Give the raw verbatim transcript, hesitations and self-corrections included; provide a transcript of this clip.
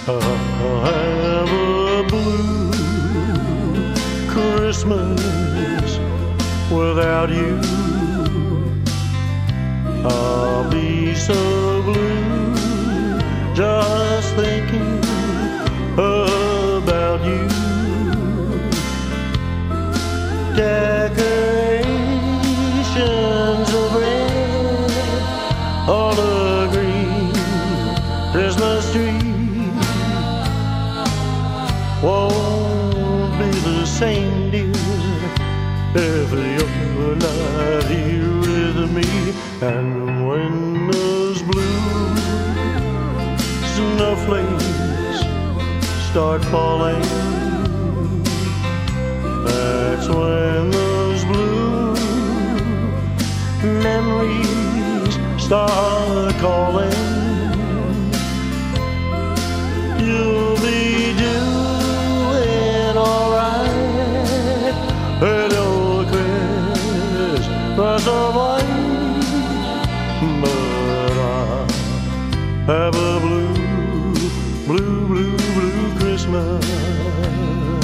I'll have a blue Christmas without you. I'll be so blue just thinking about you. Decorations of red on a green Christmas tree won't be the same, dear, if you're not here with me. And when those blue snowflakes start falling, that's when those blue memories start calling. You'll be doing alright at your Christmas of white, but I have a blue, blue, blue, blue Christmas